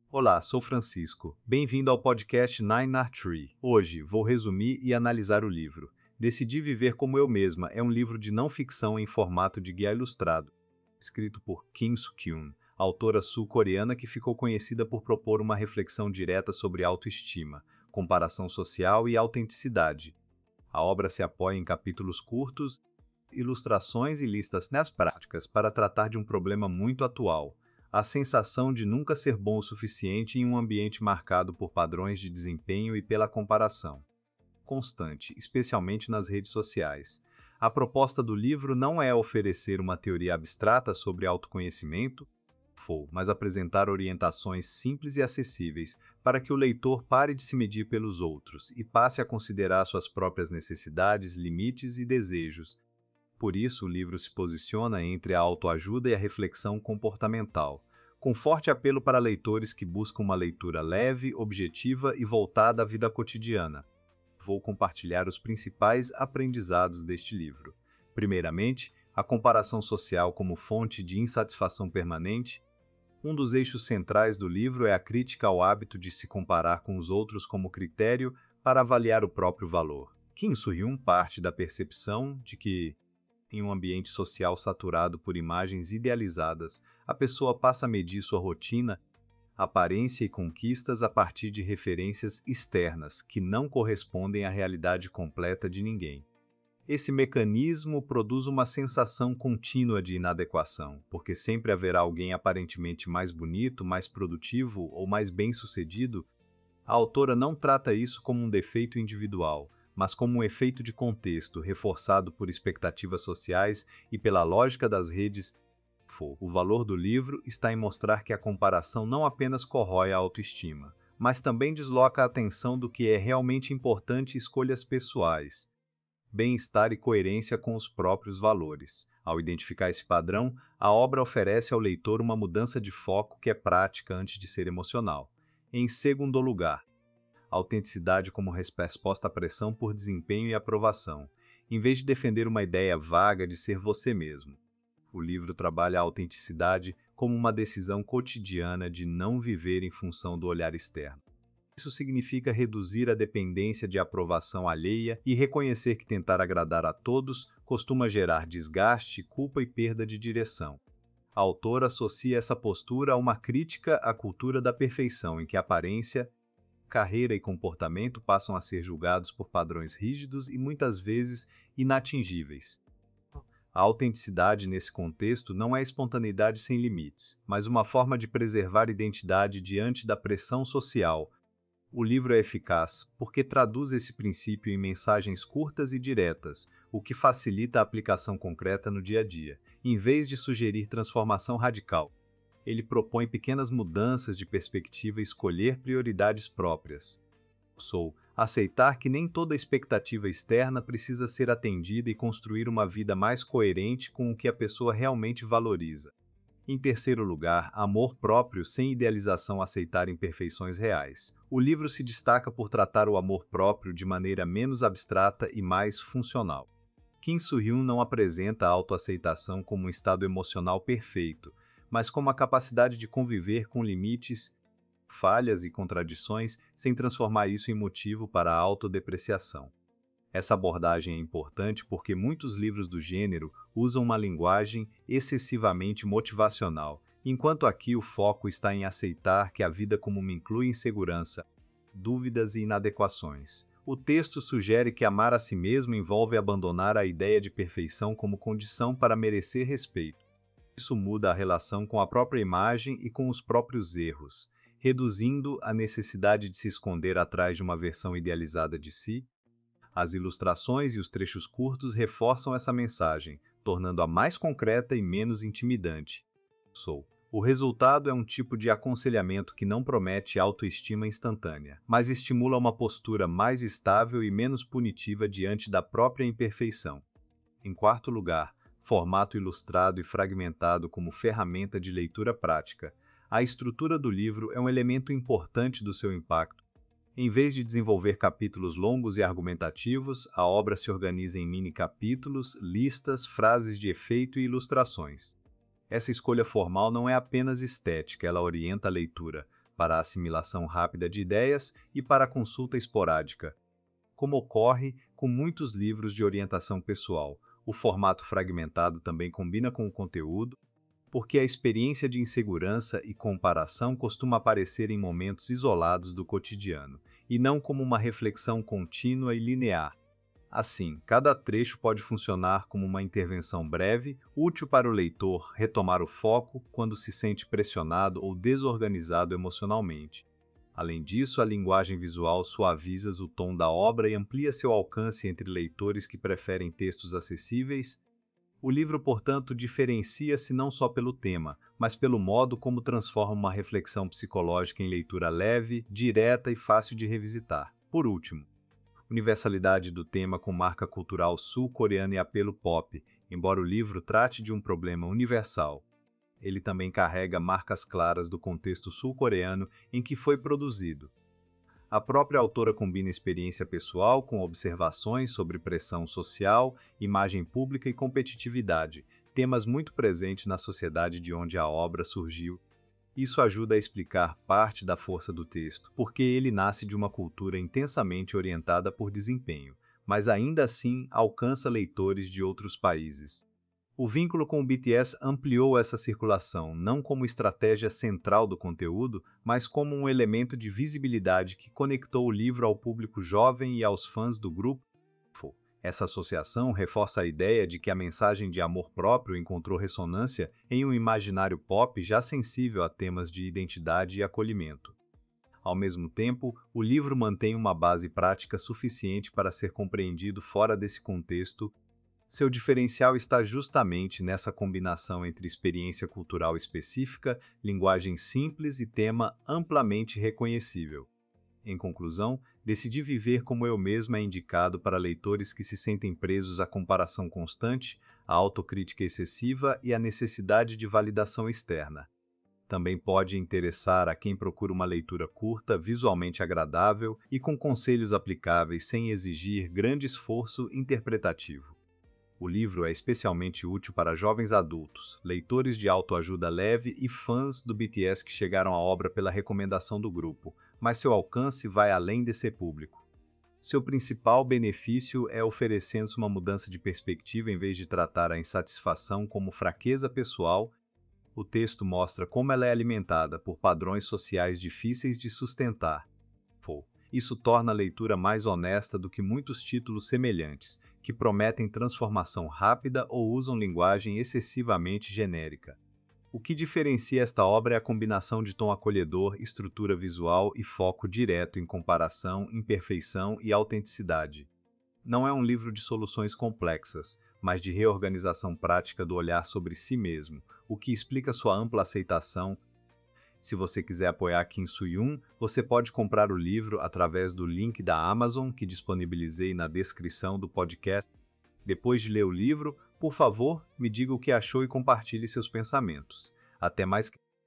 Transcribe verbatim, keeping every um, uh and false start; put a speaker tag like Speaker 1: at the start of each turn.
Speaker 1: Olá, sou Francisco. Bem-vindo ao podcast Nine Art Tree. Hoje vou resumir e analisar o livro. Decidi Viver como Eu Mesma é um livro de não ficção em formato de guia ilustrado, escrito por Kim Soo-kyun, autora sul-coreana que ficou conhecida por propor uma reflexão direta sobre autoestima, comparação social e autenticidade. A obra se apoia em capítulos curtos, ilustrações e listas nas práticas para tratar de um problema muito atual: a sensação de nunca ser bom o suficiente em um ambiente marcado por padrões de desempenho e pela comparação constante, especialmente nas redes sociais. A proposta do livro não é oferecer uma teoria abstrata sobre autoconhecimento, mas apresentar orientações simples e acessíveis para que o leitor pare de se medir pelos outros e passe a considerar suas próprias necessidades, limites e desejos. Por isso, o livro se posiciona entre a autoajuda e a reflexão comportamental, com forte apelo para leitores que buscam uma leitura leve, objetiva e voltada à vida cotidiana. Vou compartilhar os principais aprendizados deste livro. Primeiramente, a comparação social como fonte de insatisfação permanente. Um dos eixos centrais do livro é a crítica ao hábito de se comparar com os outros como critério para avaliar o próprio valor. Kim Soo-hyun parte da percepção de que, em um ambiente social saturado por imagens idealizadas, a pessoa passa a medir sua rotina, aparência e conquistas a partir de referências externas que não correspondem à realidade completa de ninguém. Esse mecanismo produz uma sensação contínua de inadequação, porque sempre haverá alguém aparentemente mais bonito, mais produtivo ou mais bem-sucedido. A autora não trata isso como um defeito individual, mas como um efeito de contexto reforçado por expectativas sociais e pela lógica das redes. O valor do livro está em mostrar que a comparação não apenas corrói a autoestima, mas também desloca a atenção do que é realmente importante em escolhas pessoais, bem-estar e coerência com os próprios valores. Ao identificar esse padrão, a obra oferece ao leitor uma mudança de foco que é prática antes de ser emocional. Em segundo lugar, autenticidade como resposta à pressão por desempenho e aprovação, em vez de defender uma ideia vaga de ser você mesmo. O livro trabalha a autenticidade como uma decisão cotidiana de não viver em função do olhar externo. Isso significa reduzir a dependência de aprovação alheia e reconhecer que tentar agradar a todos costuma gerar desgaste, culpa e perda de direção. A autora associa essa postura a uma crítica à cultura da perfeição, em que aparência, carreira e comportamento passam a ser julgados por padrões rígidos e muitas vezes inatingíveis. A autenticidade nesse contexto não é espontaneidade sem limites, mas uma forma de preservar identidade diante da pressão social. O livro é eficaz porque traduz esse princípio em mensagens curtas e diretas, o que facilita a aplicação concreta no dia a dia. Em vez de sugerir transformação radical, ele propõe pequenas mudanças de perspectiva e escolher prioridades próprias. Sou aceitar que nem toda expectativa externa precisa ser atendida e construir uma vida mais coerente com o que a pessoa realmente valoriza. Em terceiro lugar, amor próprio sem idealização, aceitar imperfeições reais. O livro se destaca por tratar o amor próprio de maneira menos abstrata e mais funcional. Kim Soo-hyun não apresenta a autoaceitação como um estado emocional perfeito, mas como a capacidade de conviver com limites, falhas e contradições sem transformar isso em motivo para a autodepreciação. Essa abordagem é importante porque muitos livros do gênero usam uma linguagem excessivamente motivacional, enquanto aqui o foco está em aceitar que a vida comum inclui insegurança, dúvidas e inadequações. O texto sugere que amar a si mesmo envolve abandonar a ideia de perfeição como condição para merecer respeito. Isso muda a relação com a própria imagem e com os próprios erros, reduzindo a necessidade de se esconder atrás de uma versão idealizada de si. As ilustrações e os trechos curtos reforçam essa mensagem, tornando-a mais concreta e menos intimidante. Sou. O resultado é um tipo de aconselhamento que não promete autoestima instantânea, mas estimula uma postura mais estável e menos punitiva diante da própria imperfeição. Em quarto lugar, formato ilustrado e fragmentado como ferramenta de leitura prática. A estrutura do livro é um elemento importante do seu impacto. Em vez de desenvolver capítulos longos e argumentativos, a obra se organiza em mini-capítulos, listas, frases de efeito e ilustrações. Essa escolha formal não é apenas estética, ela orienta a leitura, para a assimilação rápida de ideias e para a consulta esporádica. Como ocorre com muitos livros de orientação pessoal, o formato fragmentado também combina com o conteúdo, porque a experiência de insegurança e comparação costuma aparecer em momentos isolados do cotidiano, e não como uma reflexão contínua e linear. Assim, cada trecho pode funcionar como uma intervenção breve, útil para o leitor retomar o foco quando se sente pressionado ou desorganizado emocionalmente. Além disso, a linguagem visual suaviza o tom da obra e amplia seu alcance entre leitores que preferem textos acessíveis. O livro, portanto, diferencia-se não só pelo tema, mas pelo modo como transforma uma reflexão psicológica em leitura leve, direta e fácil de revisitar. Por último, universalidade do tema com marca cultural sul-coreana e apelo pop, embora o livro trate de um problema universal. Ele também carrega marcas claras do contexto sul-coreano em que foi produzido. A própria autora combina experiência pessoal com observações sobre pressão social, imagem pública e competitividade, temas muito presentes na sociedade de onde a obra surgiu. Isso ajuda a explicar parte da força do texto, porque ele nasce de uma cultura intensamente orientada por desempenho, mas ainda assim alcança leitores de outros países. O vínculo com o B T S ampliou essa circulação, não como estratégia central do conteúdo, mas como um elemento de visibilidade que conectou o livro ao público jovem e aos fãs do grupo. Essa associação reforça a ideia de que a mensagem de amor próprio encontrou ressonância em um imaginário pop já sensível a temas de identidade e acolhimento. Ao mesmo tempo, o livro mantém uma base prática suficiente para ser compreendido fora desse contexto. Seu diferencial está justamente nessa combinação entre experiência cultural específica, linguagem simples e tema amplamente reconhecível. Em conclusão, Decidi Viver Como Eu Mesmo é indicado para leitores que se sentem presos à comparação constante, à autocrítica excessiva e à necessidade de validação externa. Também pode interessar a quem procura uma leitura curta, visualmente agradável e com conselhos aplicáveis sem exigir grande esforço interpretativo. O livro é especialmente útil para jovens adultos, leitores de autoajuda leve e fãs do B T S que chegaram à obra pela recomendação do grupo, mas seu alcance vai além desse público. Seu principal benefício é oferecendo uma mudança de perspectiva em vez de tratar a insatisfação como fraqueza pessoal. O texto mostra como ela é alimentada por padrões sociais difíceis de sustentar. Isso torna a leitura mais honesta do que muitos títulos semelhantes, que prometem transformação rápida ou usam linguagem excessivamente genérica. O que diferencia esta obra é a combinação de tom acolhedor, estrutura visual e foco direto em comparação, imperfeição e autenticidade. Não é um livro de soluções complexas, mas de reorganização prática do olhar sobre si mesmo, o que explica sua ampla aceitação. Se você quiser apoiar Kim Soo-hyun, você pode comprar o livro através do link da Amazon que disponibilizei na descrição do podcast. Depois de ler o livro, por favor, me diga o que achou e compartilhe seus pensamentos. Até mais.